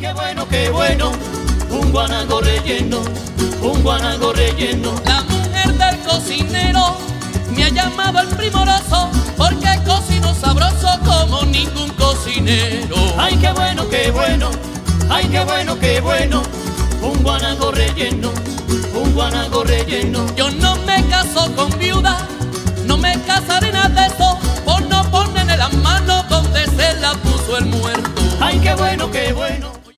qué bueno, un guanaco relleno, un guanaco relleno. La mujer del cocinero me ha llamado el primoroso, porque cocino sabroso como ningún cocinero. Ay, qué bueno, qué bueno, ay, qué bueno, qué bueno, un guanaco relleno, un guanaco relleno. Yo no me caso con viuda, no me casaré nada de eso, por no ponerle las manos donde se la puso el muerto. Ay, qué bueno, qué bueno.